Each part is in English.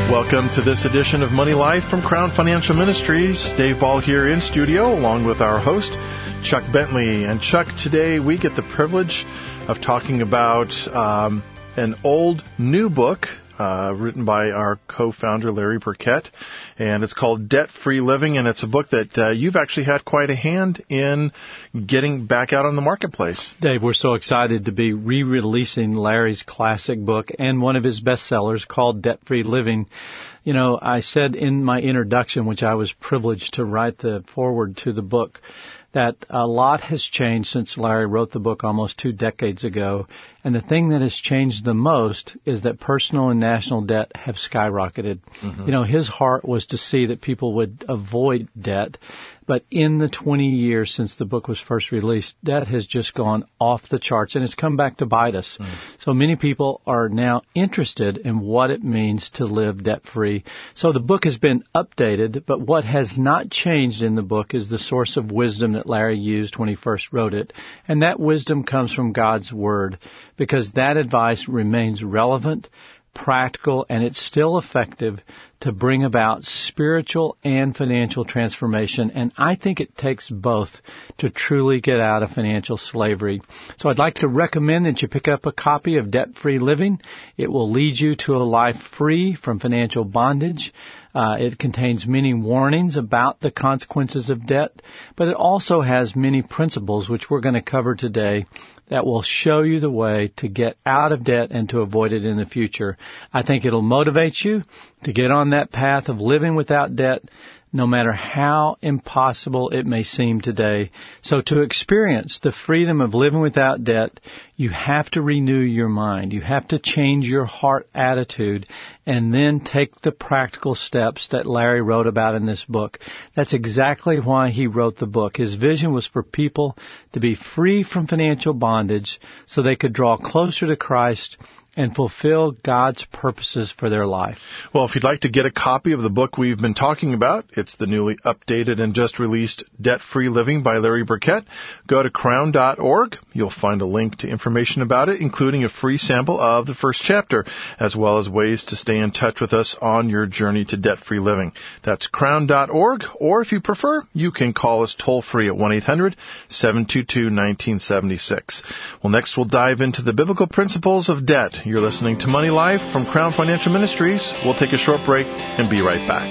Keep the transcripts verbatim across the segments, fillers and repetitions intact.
Welcome to this edition of Money Life from Crown Financial Ministries. Dave Ball here in studio along with our host, Chuck Bentley. And Chuck, today we get the privilege of talking about um, an old new book uh, written by our co-founder, Larry Burkett. And it's called Debt-Free Living. And it's a book that uh, you've actually had quite a hand in getting back out on the marketplace. Dave, we're so excited to be re-releasing Larry's classic book and one of his bestsellers called Debt-Free Living. You know, I said in my introduction, which I was privileged to write the foreword to the book, that a lot has changed since Larry wrote the book almost two decades ago. And the thing that has changed the most is that personal and national debt have skyrocketed. Mm-hmm. You know, his heart was to see that people would avoid debt. But in the twenty years since the book was first released, debt has just gone off the charts, and it's come back to bite us. Mm. So many people are now interested in what it means to live debt-free. So the book has been updated, but what has not changed in the book is the source of wisdom that Larry used when he first wrote it. And that wisdom comes from God's Word, because that advice remains relevant, practical, and it's still effective to bring about spiritual and financial transformation. And I think it takes both to truly get out of financial slavery. So I'd like to recommend that you pick up a copy of Debt-Free Living. It will lead you to a life free from financial bondage. Uh, it contains many warnings about the consequences of debt, but it also has many principles, which we're going to cover today, that will show you the way to get out of debt and to avoid it in the future. I think it'll motivate you to get on that path of living without debt, no matter how impossible it may seem today. So to experience the freedom of living without debt, you have to renew your mind. You have to change your heart attitude and then take the practical steps that Larry wrote about in this book. That's exactly why he wrote the book. His vision was for people to be free from financial bondage so they could draw closer to Christ and fulfill God's purposes for their life. Well, if you'd like to get a copy of the book we've been talking about, it's the newly updated and just released Debt-Free Living by Larry Burkett. Go to crown dot org. You'll find a link to information about it, including a free sample of the first chapter, as well as ways to stay in touch with us on your journey to debt-free living. That's crown dot org, or if you prefer, you can call us toll-free at one eight hundred seven two two one nine seven six. Well, next we'll dive into the biblical principles of debt. You're listening to Money Life from Crown Financial Ministries. We'll take a short break and be right back.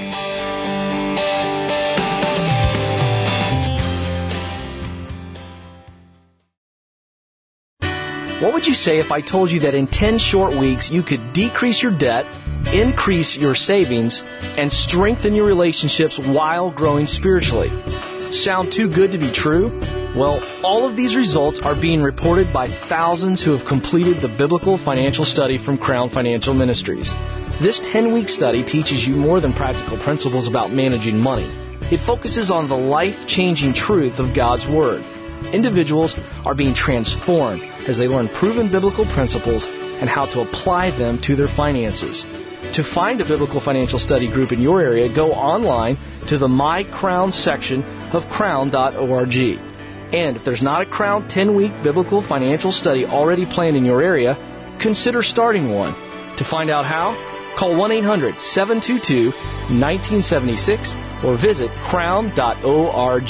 What would you say if I told you that in ten short weeks you could decrease your debt, increase your savings, and strengthen your relationships while growing spiritually? Sound too good to be true? Well, all of these results are being reported by thousands who have completed the Biblical Financial Study from Crown Financial Ministries. This ten-week study teaches you more than practical principles about managing money. It focuses on the life-changing truth of God's Word. Individuals are being transformed as they learn proven biblical principles and how to apply them to their finances. To find a Biblical Financial Study group in your area, go online to the My Crown section of crown dot org. And if there's not a Crown ten-week Biblical Financial Study already planned in your area, consider starting one. To find out how, call one eight hundred seven two two one nine seven six or visit crown dot org.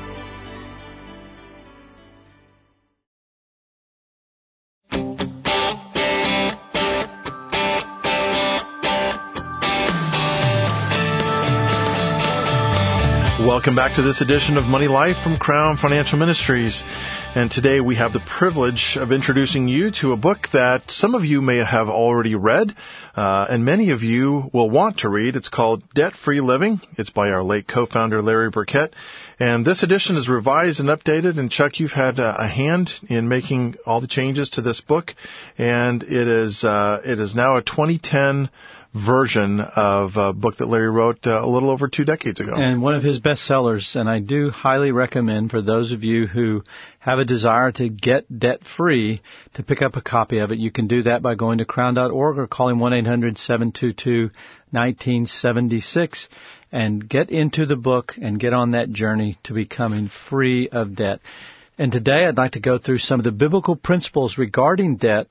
Welcome back to this edition of Money Life from Crown Financial Ministries. And today we have the privilege of introducing you to a book that some of you may have already read, uh, and many of you will want to read. It's called Debt-Free Living. It's by our late co-founder, Larry Burkett. And this edition is revised and updated. And Chuck, you've had uh, a hand in making all the changes to this book. And it is, uh, it is now a twenty ten version of a book that Larry wrote uh, a little over two decades ago. And one of his bestsellers, and I do highly recommend for those of you who have a desire to get debt-free to pick up a copy of it. You can do that by going to crown dot org or calling one eight hundred seven two two one nine seven six and get into the book and get on that journey to becoming free of debt. And today I'd like to go through some of the biblical principles regarding debt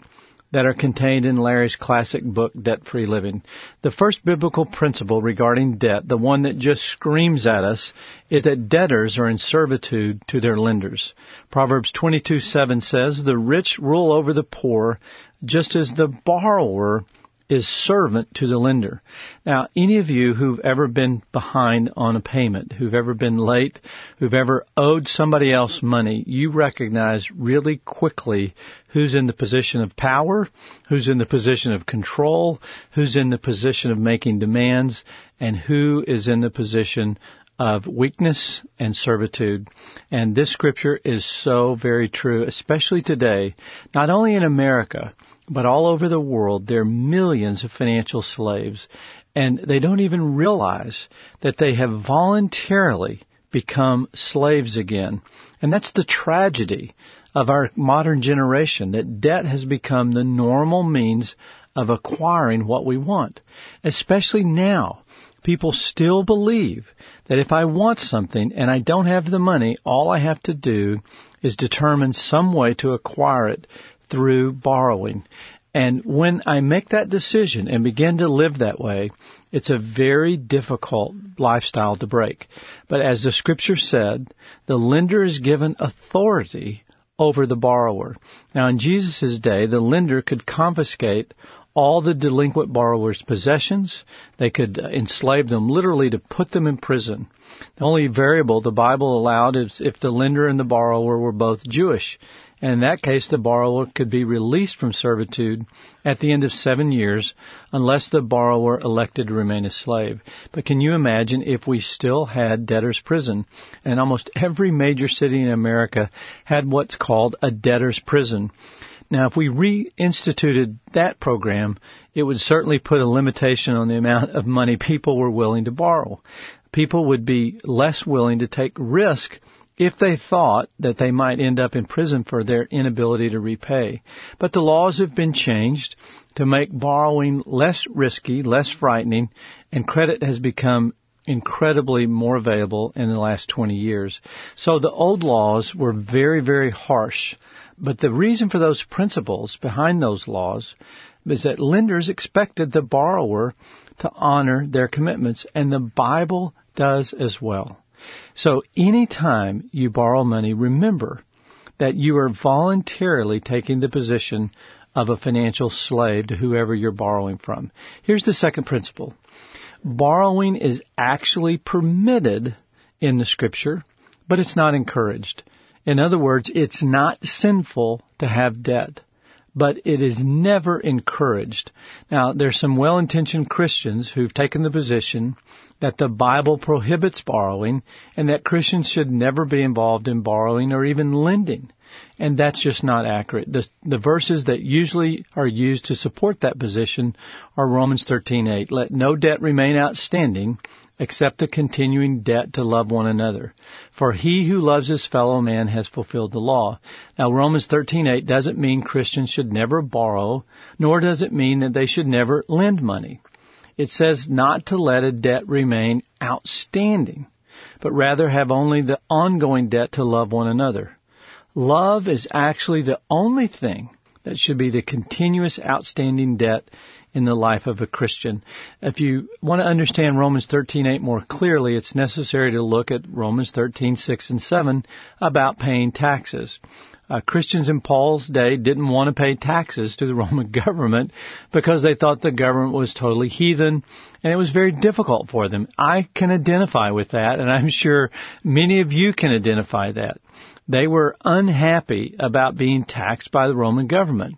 that are contained in Larry's classic book, Debt-Free Living. The first biblical principle regarding debt, the one that just screams at us, is that debtors are in servitude to their lenders. Proverbs twenty-two seven says, "The rich rule over the poor, just as the borrower is servant to the lender." Now, any of you who've ever been behind on a payment, who've ever been late, who've ever owed somebody else money, you recognize really quickly who's in the position of power, who's in the position of control, who's in the position of making demands, and who is in the position of weakness and servitude. And this scripture is so very true, especially today, not only in America, but all over the world. There are millions of financial slaves, and they don't even realize that they have voluntarily become slaves again. And that's the tragedy of our modern generation, that debt has become the normal means of acquiring what we want. Especially now, people still believe that if I want something and I don't have the money, all I have to do is determine some way to acquire it through borrowing. And when I make that decision and begin to live that way, it's a very difficult lifestyle to break. But as the scripture said, the lender is given authority over the borrower. Now, in Jesus' day, the lender could confiscate all the delinquent borrower's possessions. They could enslave them, literally to put them in prison. The only variable the Bible allowed is if the lender and the borrower were both Jewish. And in that case, the borrower could be released from servitude at the end of seven years unless the borrower elected to remain a slave. But can you imagine if we still had debtor's prison? And almost every major city in America had what's called a debtor's prison. Now, if we reinstituted that program, it would certainly put a limitation on the amount of money people were willing to borrow. People would be less willing to take risk if they thought that they might end up in prison for their inability to repay. But the laws have been changed to make borrowing less risky, less frightening, and credit has become incredibly more available in the last twenty years. So the old laws were very, very harsh. But the reason for those principles behind those laws is that lenders expected the borrower to honor their commitments, and the Bible does as well. So anytime you borrow money, remember that you are voluntarily taking the position of a financial slave to whoever you're borrowing from. Here's the second principle. Borrowing is actually permitted in the Scripture, but it's not encouraged. In other words, it's not sinful to have debt, but it is never encouraged. Now, there's some well-intentioned Christians who've taken the position that the Bible prohibits borrowing and that Christians should never be involved in borrowing or even lending. And that's just not accurate. The, the verses that usually are used to support that position are Romans thirteen eight. Let no debt remain outstanding except the continuing debt to love one another. For he who loves his fellow man has fulfilled the law. Now, Romans thirteen eight doesn't mean Christians should never borrow, nor does it mean that they should never lend money. It says not to let a debt remain outstanding, but rather have only the ongoing debt to love one another. Love is actually the only thing that should be the continuous outstanding debt in the life of a Christian. If you want to understand Romans thirteen eight more clearly, it's necessary to look at Romans thirteen six and seven about paying taxes. Uh, Christians in Paul's day didn't want to pay taxes to the Roman government because they thought the government was totally heathen, and it was very difficult for them. I can identify with that, and I'm sure many of you can identify that. They were unhappy about being taxed by the Roman government.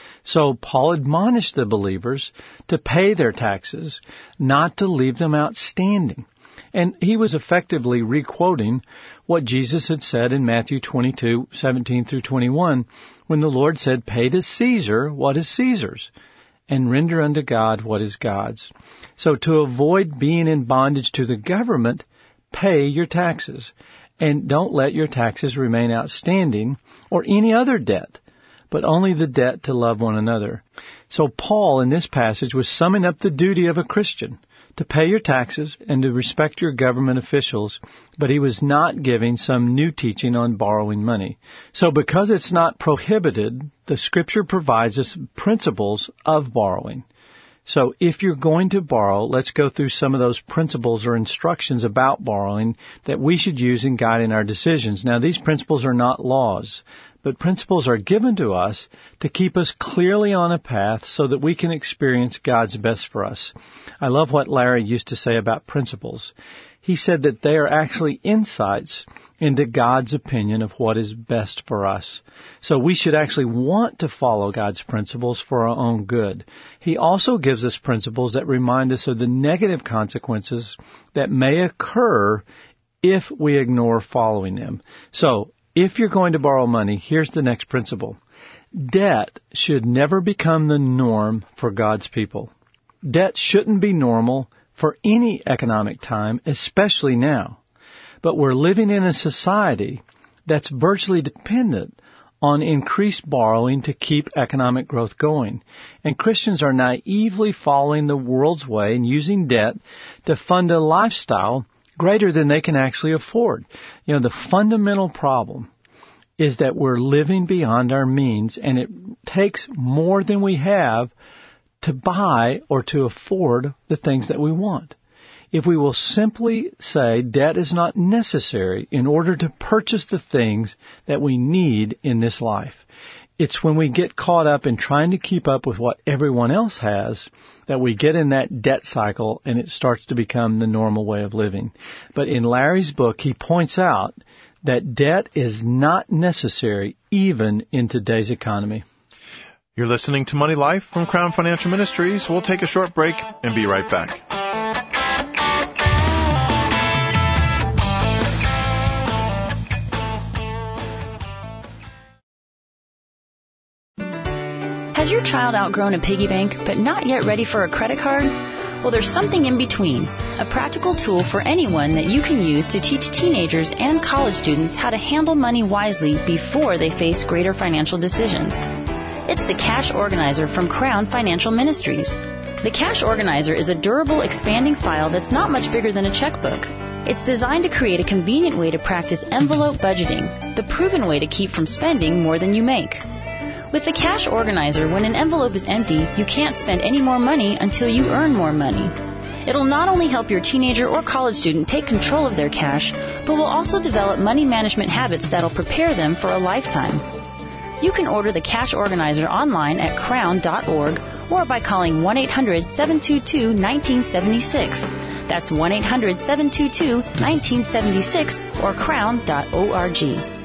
So Paul admonished the believers to pay their taxes, not to leave them outstanding. And he was effectively requoting what Jesus had said in Matthew twenty-two seventeen through twenty-one, when the Lord said, "Pay to Caesar what is Caesar's, and render unto God what is God's." So to avoid being in bondage to the government, pay your taxes. And don't let your taxes remain outstanding or any other debt, but only the debt to love one another. So Paul, in this passage, was summing up the duty of a Christian to pay your taxes and to respect your government officials, but he was not giving some new teaching on borrowing money. So because it's not prohibited, the Scripture provides us principles of borrowing. So if you're going to borrow, let's go through some of those principles or instructions about borrowing that we should use in guiding our decisions. Now, these principles are not laws, but principles are given to us to keep us clearly on a path so that we can experience God's best for us. I love what Larry used to say about principles. He said that they are actually insights into God's opinion of what is best for us. So we should actually want to follow God's principles for our own good. He also gives us principles that remind us of the negative consequences that may occur if we ignore following them. So, if you're going to borrow money, here's the next principle. Debt should never become the norm for God's people. Debt shouldn't be normal for any economic time, especially now. But we're living in a society that's virtually dependent on increased borrowing to keep economic growth going. And Christians are naively following the world's way and using debt to fund a lifestyle greater than they can actually afford. You know, the fundamental problem is that we're living beyond our means, and it takes more than we have to buy or to afford the things that we want. If we will simply say debt is not necessary in order to purchase the things that we need in this life, it's when we get caught up in trying to keep up with what everyone else has that we get in that debt cycle and it starts to become the normal way of living. But in Larry's book, he points out that debt is not necessary even in today's economy. You're listening to Money Life from Crown Financial Ministries. We'll take a short break and be right back. Has your child outgrown a piggy bank but not yet ready for a credit card? Well, there's something in between, a practical tool for anyone that you can use to teach teenagers and college students how to handle money wisely before they face greater financial decisions. It's the Cash Organizer from Crown Financial Ministries. The Cash Organizer is a durable, expanding file that's not much bigger than a checkbook. It's designed to create a convenient way to practice envelope budgeting, the proven way to keep from spending more than you make. With the Cash Organizer, when an envelope is empty, you can't spend any more money until you earn more money. It'll not only help your teenager or college student take control of their cash, but will also develop money management habits that'll prepare them for a lifetime. You can order the Cash Organizer online at crown dot org or by calling one eight hundred seven two two one nine seven six. That's one eight hundred seven two two one nine seven six or crown dot org.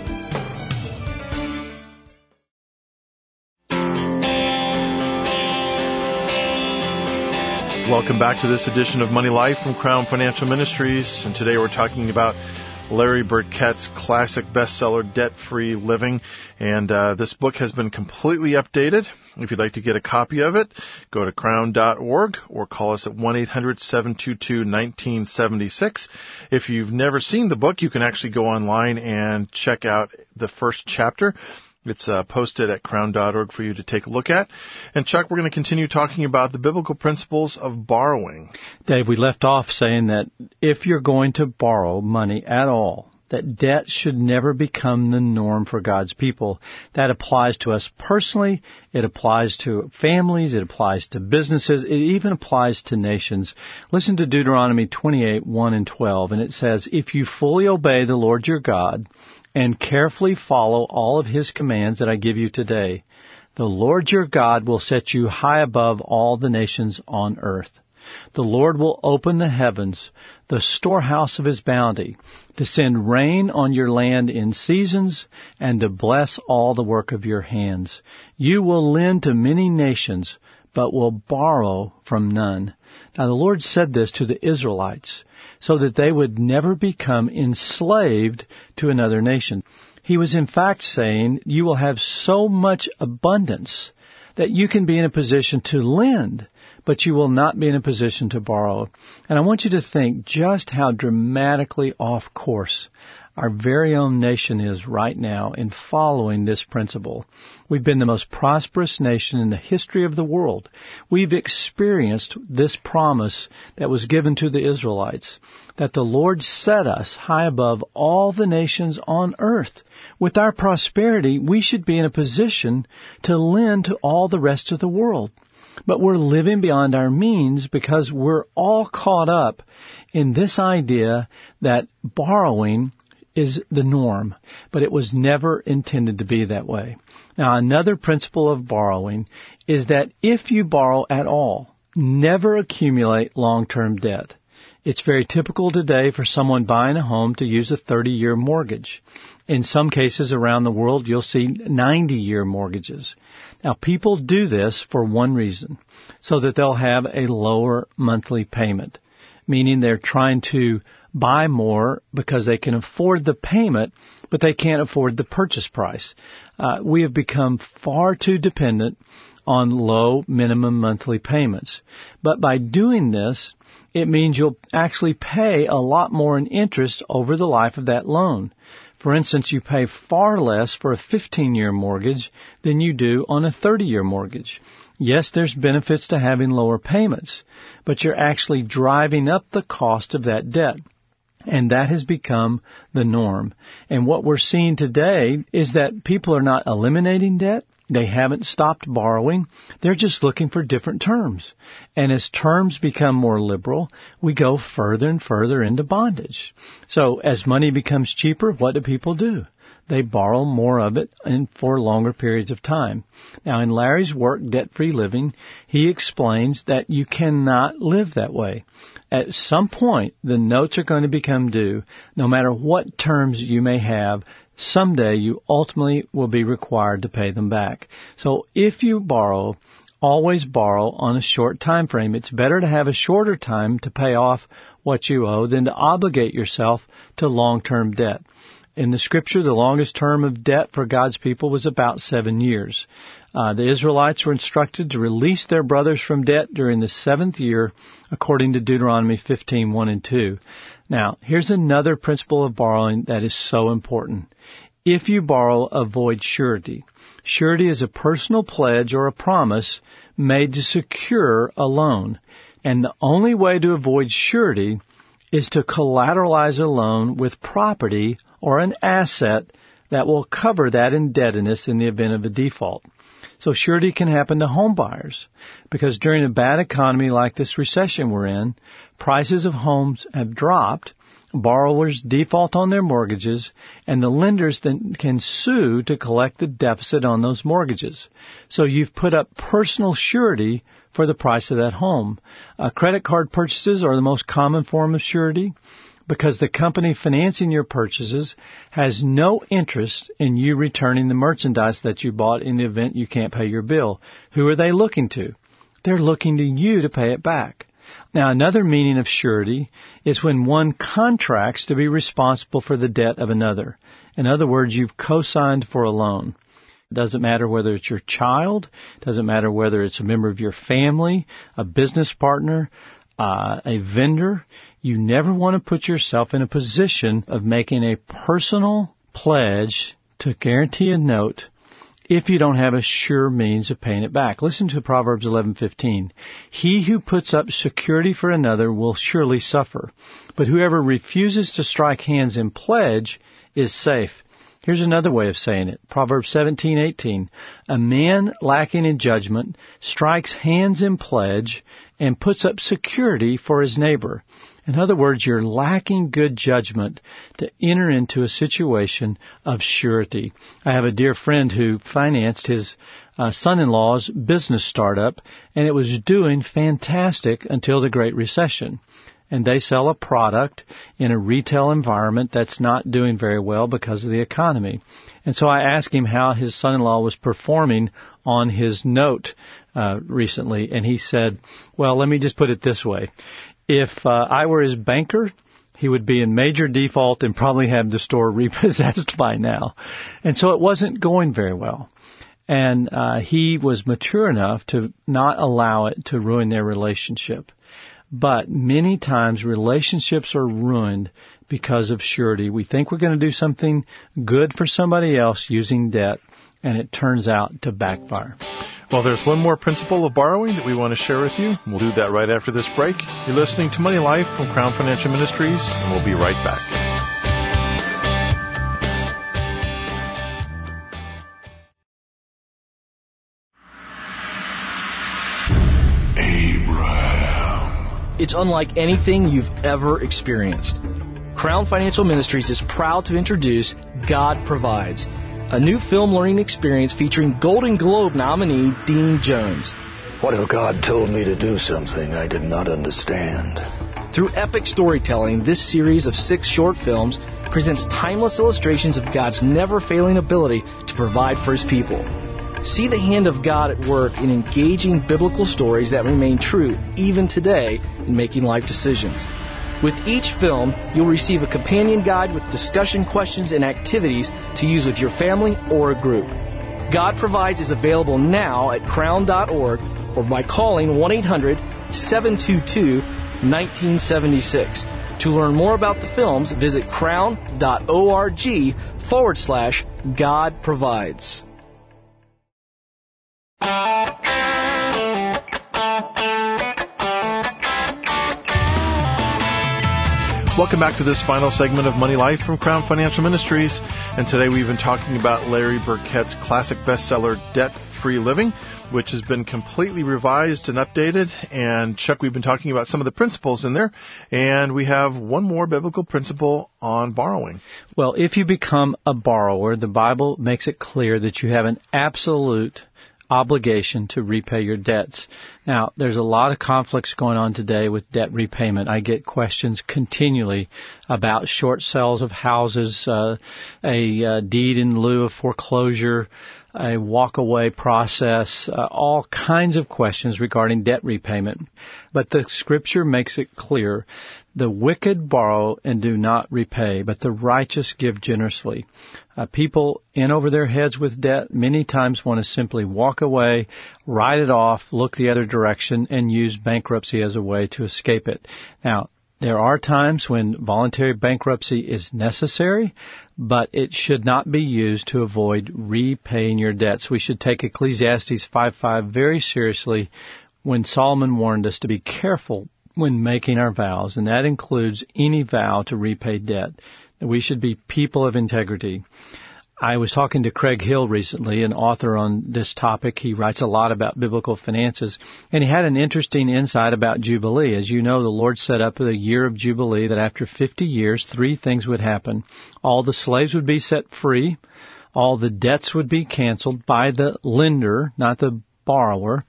Welcome back to this edition of Money Life from Crown Financial Ministries, and today we're talking about Larry Burkett's classic bestseller, Debt-Free Living, and uh, this book has been completely updated. If you'd like to get a copy of it, go to crown dot org or call us at one eight hundred seven two two one nine seven six. If you've never seen the book, you can actually go online and check out the first chapter. It's uh, posted at crown dot org for you to take a look at. And Chuck, we're going to continue talking about the biblical principles of borrowing. Dave, we left off saying that if you're going to borrow money at all, that debt should never become the norm for God's people. That applies to us personally. It applies to families. It applies to businesses. It even applies to nations. Listen to Deuteronomy twenty-eight, one and twelve, and it says, "If you fully obey the Lord your God and carefully follow all of His commands that I give you today, the Lord your God will set you high above all the nations on earth. The Lord will open the heavens, the storehouse of His bounty, to send rain on your land in seasons and to bless all the work of your hands. You will lend to many nations, but will borrow from none." Now the Lord said this to the Israelites so that they would never become enslaved to another nation. He was in fact saying, you will have so much abundance that you can be in a position to lend, but you will not be in a position to borrow. And I want you to think just how dramatically off course our very own nation is right now in following this principle. We've been the most prosperous nation in the history of the world. We've experienced this promise that was given to the Israelites, that the Lord set us high above all the nations on earth. With our prosperity, we should be in a position to lend to all the rest of the world. But we're living beyond our means because we're all caught up in this idea that borrowing is the norm, but it was never intended to be that way. Now, another principle of borrowing is that if you borrow at all, never accumulate long-term debt. It's very typical today for someone buying a home to use a thirty-year mortgage. In some cases around the world, you'll see ninety-year mortgages. Now, people do this for one reason, so that they'll have a lower monthly payment, meaning they're trying to buy more because they can afford the payment, but they can't afford the purchase price. Uh, we have become far too dependent on low minimum monthly payments. But by doing this, it means you'll actually pay a lot more in interest over the life of that loan. For instance, you pay far less for a fifteen-year mortgage than you do on a thirty-year mortgage. Yes, there's benefits to having lower payments, but you're actually driving up the cost of that debt. And that has become the norm. And what we're seeing today is that people are not eliminating debt. They haven't stopped borrowing. They're just looking for different terms. And as terms become more liberal, we go further and further into bondage. So as money becomes cheaper, what do people do? They borrow more of it and for longer periods of time. Now, in Larry's work, Debt-Free Living, he explains that you cannot live that way. At some point, the notes are going to become due. No matter what terms you may have, someday you ultimately will be required to pay them back. So if you borrow, always borrow on a short time frame. It's better to have a shorter time to pay off what you owe than to obligate yourself to long-term debt. In the Scripture, the longest term of debt for God's people was about seven years. Uh, the Israelites were instructed to release their brothers from debt during the seventh year, according to Deuteronomy fifteen, one and two. Now, here's another principle of borrowing that is so important. If you borrow, avoid surety. Surety is a personal pledge or a promise made to secure a loan. And the only way to avoid surety is to collateralize a loan with property or an asset that will cover that indebtedness in the event of a default. So surety can happen to home buyers because during a bad economy like this recession we're in, prices of homes have dropped, borrowers default on their mortgages, and the lenders then can sue to collect the deficit on those mortgages. So you've put up personal surety for the price of that home. Uh, credit card purchases are the most common form of surety because the company financing your purchases has no interest in you returning the merchandise that you bought in the event you can't pay your bill. Who are they looking to? They're looking to you to pay it back. Now, another meaning of surety is when one contracts to be responsible for the debt of another. In other words, you've co-signed for a loan. It doesn't matter whether it's your child. It doesn't matter whether it's a member of your family, a business partner, uh, a vendor. You never want to put yourself in a position of making a personal pledge to guarantee a note if you don't have a sure means of paying it back. Listen to Proverbs eleven fifteen. He who puts up security for another will surely suffer, but whoever refuses to strike hands in pledge is safe. Here's another way of saying it. Proverbs seventeen eighteen. A man lacking in judgment strikes hands in pledge and puts up security for his neighbor. In other words, you're lacking good judgment to enter into a situation of surety. I have a dear friend who financed his uh, son-in-law's business startup, and it was doing fantastic until the Great Recession. And they sell a product in a retail environment that's not doing very well because of the economy. And so I asked him how his son-in-law was performing on his note uh, recently, and he said, well, let me just put it this way. If uh, I were his banker, he would be in major default and probably have the store repossessed by now. And so it wasn't going very well. And uh, he was mature enough to not allow it to ruin their relationship. But many times relationships are ruined because of surety. We think we're going to do something good for somebody else using debt, and it turns out to backfire. Well, there's one more principle of borrowing that we want to share with you. We'll do that right after this break. You're listening to Money Life from Crown Financial Ministries, and we'll be right back. It's unlike anything you've ever experienced. Crown Financial Ministries is proud to introduce God Provides, a new film learning experience featuring Golden Globe nominee Dean Jones. What if God told me to do something I did not understand? Through epic storytelling, this series of six short films presents timeless illustrations of God's never-failing ability to provide for His people. See the hand of God at work in engaging biblical stories that remain true even today in making life decisions. With each film, you'll receive a companion guide with discussion questions and activities to use with your family or a group. God Provides is available now at crown dot org or by calling one eight hundred seven two two one nine seven six. To learn more about the films, visit crown dot org forward slash God Provides. Welcome back to this final segment of Money Life from Crown Financial Ministries. And today we've been talking about Larry Burkett's classic bestseller, Debt-Free Living, which has been completely revised and updated. And Chuck, we've been talking about some of the principles in there. And we have one more biblical principle on borrowing. Well, if you become a borrower, the Bible makes it clear that you have an absolute obligation to repay your debts. Now, there's a lot of conflicts going on today with debt repayment. I get questions continually about short sales of houses, uh, a uh, deed in lieu of foreclosure, a walk-away process, uh, all kinds of questions regarding debt repayment. But the Scripture makes it clear, the wicked borrow and do not repay, but the righteous give generously. Uh, people in over their heads with debt many times want to simply walk away, write it off, look the other direction, and use bankruptcy as a way to escape it. Now, there are times when voluntary bankruptcy is necessary, but it should not be used to avoid repaying your debts. We should take Ecclesiastes five five very seriously when Solomon warned us to be careful when making our vows, and that includes any vow to repay debt. We should be people of integrity. I was talking to Craig Hill recently, an author on this topic. He writes a lot about biblical finances, and he had an interesting insight about Jubilee. As you know, the Lord set up a year of Jubilee that after fifty years, three things would happen. All the slaves would be set free. All the debts would be canceled by the lender, not the borrower.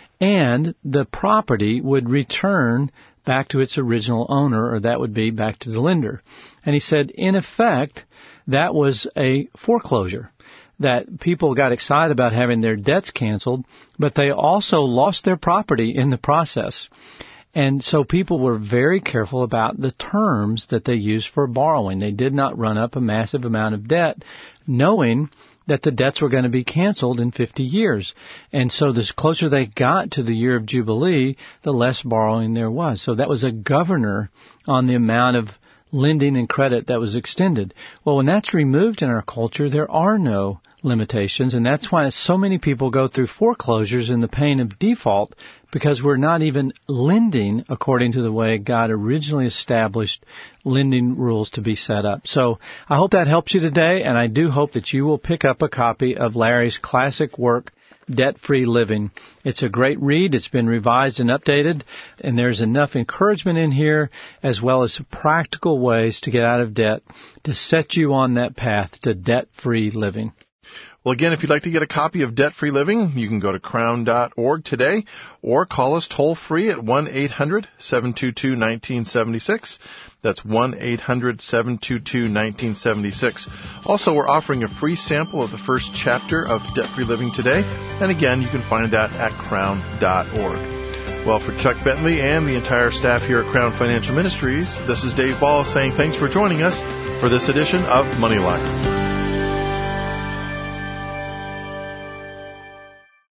And the property would return back to its original owner, or that would be back to the lender. And he said, in effect, that was a foreclosure, that people got excited about having their debts canceled, but they also lost their property in the process. And so people were very careful about the terms that they used for borrowing. They did not run up a massive amount of debt, knowing that the debts were going to be canceled in fifty years. And so the closer they got to the year of Jubilee, the less borrowing there was. So that was a governor on the amount of lending and credit that was extended. Well, when that's removed in our culture, there are no limitations, and that's why so many people go through foreclosures and the pain of default, because we're not even lending according to the way God originally established lending rules to be set up. So I hope that helps you today, and I do hope that you will pick up a copy of Larry's classic work, Debt-Free Living. It's a great read. It's been revised and updated, and there's enough encouragement in here as well as practical ways to get out of debt to set you on that path to debt-free living. Well, again, if you'd like to get a copy of Debt-Free Living, you can go to crown dot org today or call us toll-free at one eight hundred seven two two one nine seven six. That's one eight hundred seven two two one nine seven six. Also, we're offering a free sample of the first chapter of Debt-Free Living today. And again, you can find that at crown dot org. Well, for Chuck Bentley and the entire staff here at Crown Financial Ministries, this is Dave Ball saying thanks for joining us for this edition of Money Life.